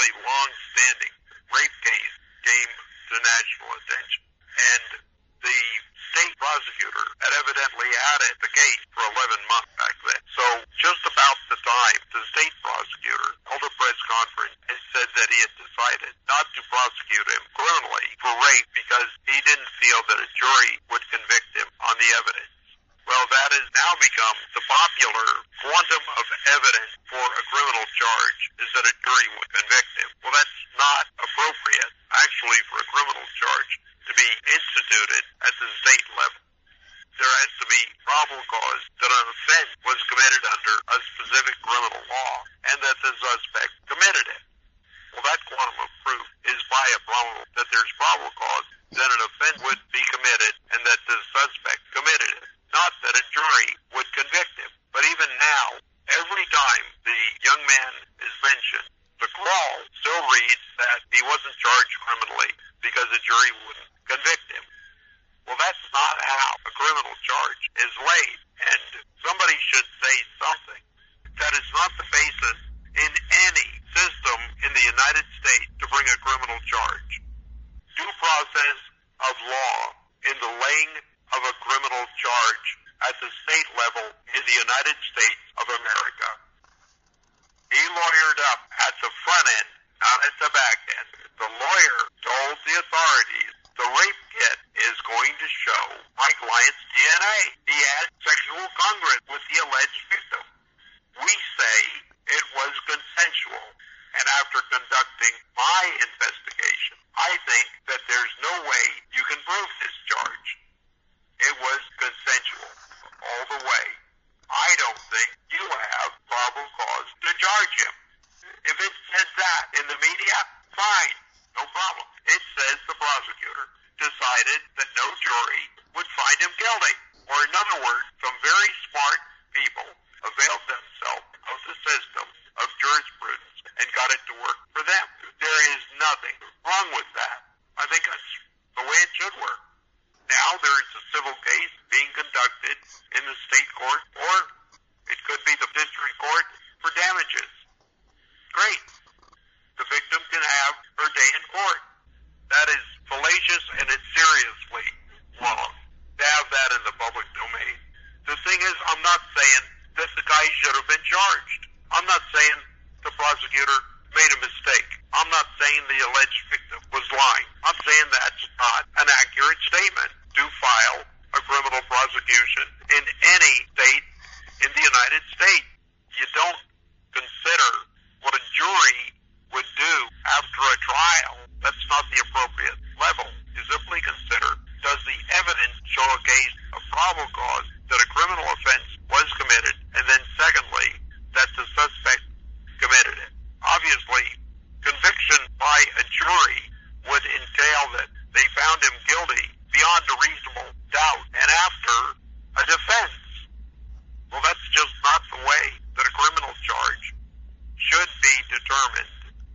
fairly long-standing rape case came to national attention. And the state prosecutor had evidently had the case for 11 months back then. So just about the time the state prosecutor held a press conference and said that he had decided not to prosecute him criminally for rape because he didn't feel that a jury would convict him on the evidence. Well, that has now become the popular quantum of evidence for a criminal charge is that a jury would convict him. Well, that's not appropriate, actually, for a criminal charge to be instituted at the state level. There has to be probable cause that an offense was committed under a specific criminal law and that the suspect committed it. Well, that quantum of proof is by a probable that there's probable cause that an offense would be committed and that the suspect committed it. Not that a jury would convict him. But even now, every time the young man is mentioned, the crawl still reads that he wasn't charged criminally because a jury wouldn't convict him. Well, that's not how a criminal charge is laid. And somebody should say something. That is not the basis in any system in the United States to bring a criminal charge. Due process of law in the laying of a criminal charge at the state level in the United States of America. He lawyered up at the front end, not at the back end. The lawyer told the authorities the rape kit is going to show my client's DNA. He had sexual congress with the alleged victim. We say it was consensual. And after conducting my investigation, I think that there's no way you can prove this charge. It was consensual all the way. I don't think you have probable cause to charge him. If it says that in the media, fine, no problem. It says the prosecutor decided that no jury would find him guilty. Or in other words, some very smart people availed themselves of the system of jurisprudence and got it to work for them. There is nothing wrong with that. I think that's the way it should work. Now there's a civil case being conducted in the state court, or it could be the district court for damages. Great. The victim can have her day in court. That is fallacious and it's seriously wrong to have that in the public domain. The thing is, I'm not saying that the guy should have been charged. I'm not saying the prosecutor made a mistake. I'm not saying the alleged victim was lying. I'm saying that's not an accurate statement to file a criminal prosecution in any state in the United States. You don't consider what a jury would do after a trial. That's not the appropriate level. You simply consider, does the evidence show a case of probable cause that a criminal offense was committed, and then secondly, that the suspect committed it? Obviously, conviction by a jury would entail that they found him guilty beyond a reasonable doubt and after a defense. Well, that's just not the way that a criminal charge should be determined.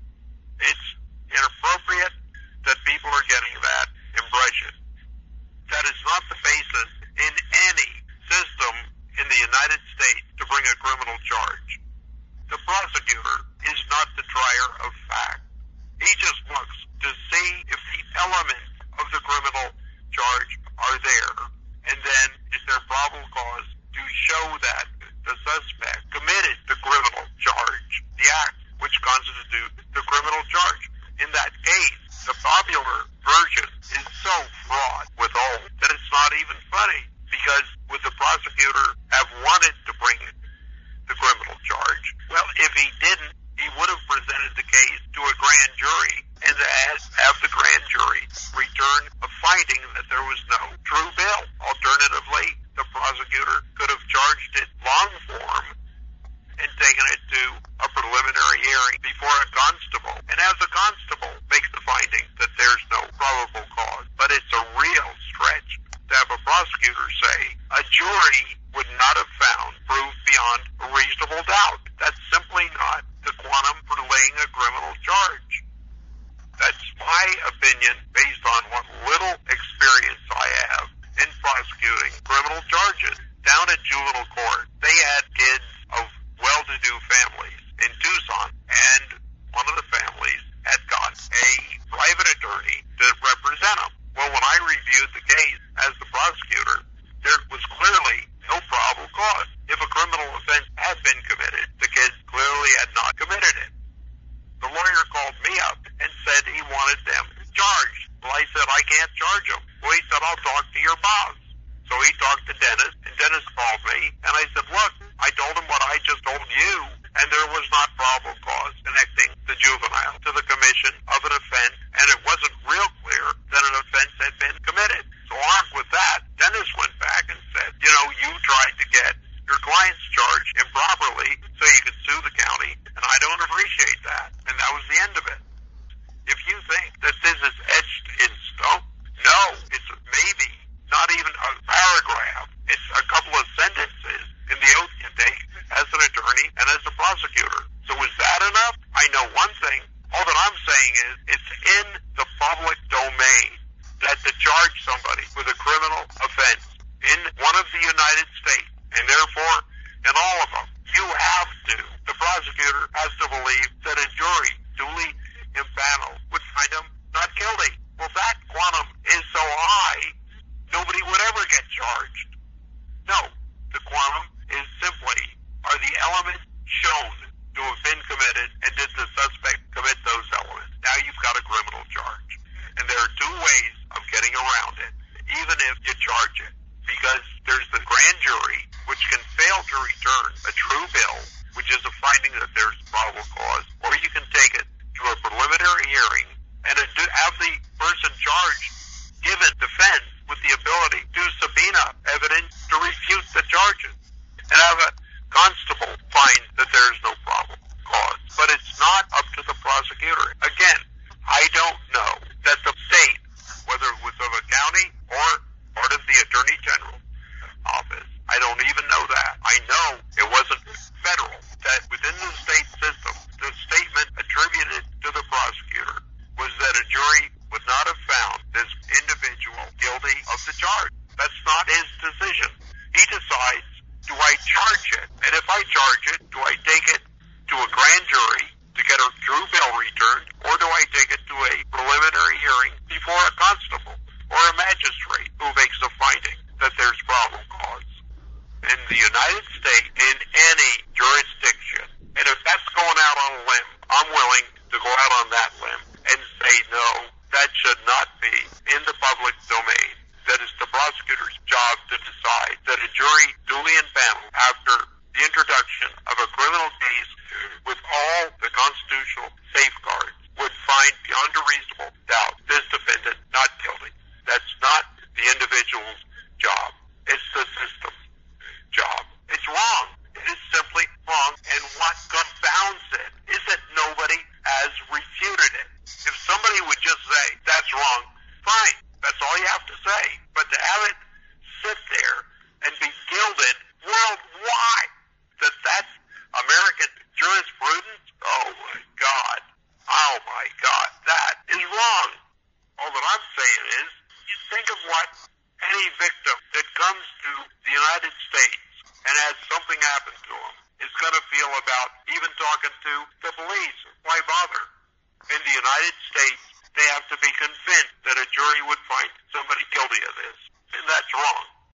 It's inappropriate that people are getting that impression. That is not the basis in any system in the United States to bring a criminal charge. The prosecutor is not the trier of fact. He just looks to see if the elements of the criminal charge are there, and then is there probable cause to show that the suspect committed the criminal charge, the act which constitutes the criminal charge. In that case, the popular version is so fraught with all that it's not even funny, because would the prosecutor have wanted to bring the criminal charge? Well, if he didn't, he would have presented the case to a grand jury and have the grand jury return a finding that there was no true bill. Alternatively, the prosecutor could have charged it long form and taken it to a preliminary hearing before a constable, and have the constable make the finding that there's no probable cause. But it's a real stretch to have a prosecutor say a jury would not have found proof beyond a reasonable doubt. That's simply not the quantum for laying a criminal charge. That's my opinion based on what little experience I have in prosecuting criminal charges. Down at juvenile court, they had kids of well-to-do families in Tucson, and one of the families cause. So he talked to Dennis, and Dennis called me, and I said, look, I told him what I just told you, and there was not probable cause connecting the juvenile to the commission of an offense, and it wasn't real clear that an offense had been committed. So armed with that, Dennis went back and said, you tried to get your client's charged improperly so you could sue the county, and I don't appreciate that. And that was the end of it. If you think that this is etched in stone, no, it's maybe not even a paragraph. It's a couple of sentences in the oath you take as an attorney and as a prosecutor. So is that enough? I know one thing. All that I'm saying is it's in the public domain that to charge somebody with a criminal offense in one of the United States, and therefore in all of them, you have to, the prosecutor has to believe that a jury duly impaneled would find him not guilty. Well, that quantum is so high, nobody would ever get charged. No, the quantum is simply, are the elements shown to have been committed, and did the suspect commit those elements? Now you've got a criminal charge. And there are two ways of getting around it, even if you charge it. Because there's the grand jury, which can fail to return a true bill, which is a finding that there's probable cause, or you can take it to a preliminary hearing and have the person charged given defense with the ability to subpoena evidence to refute the charges, and have a constable find that there's no probable cause. But it's not up to the prosecutor. Again, I don't know that the state, whether it was of a county or part of the Attorney General's office, I don't even know that. I know it wasn't federal, that within the state system, the statement attributed to the prosecutor was that a jury would not have found this individual guilty of the charge. That's not his decision. He decides, do I charge it? And if I charge it, do I take it to a grand jury to get a true bill returned, or do I take it to a preliminary hearing before a constable or a magistrate who makes a finding that there's probable cause? In the United States, in any jurisdiction, and if that's going out on a limb, I'm willing to go out on that limb and say no, that should not be in the public domain. That is the prosecutor's job to decide that a jury duly impaneled after the introduction of a criminal case with all the constitutional safeguards would find beyond a reasonable doubt this defendant not guilty. That's not the individual's job. It's the system's job. It's wrong. It is simply wrong. And what confounds it is that nobody has refuted it. If somebody would just say, that's wrong, fine. That's all you have to say. But to have it sit there and be gilded worldwide that that's American jurisprudence, oh my God, that is wrong. All that I'm saying is, you think of what any victim that comes to the United States and has something happen to them is going to feel about even talking to the police. Why bother? In the United States, they have to be convinced that a jury would find somebody guilty of this. And that's wrong.